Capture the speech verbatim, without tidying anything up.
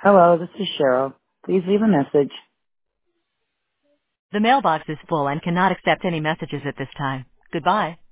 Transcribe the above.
Hello, this is Cheryl. Please leave a message. The mailbox is full and cannot accept any messages at this time. Goodbye.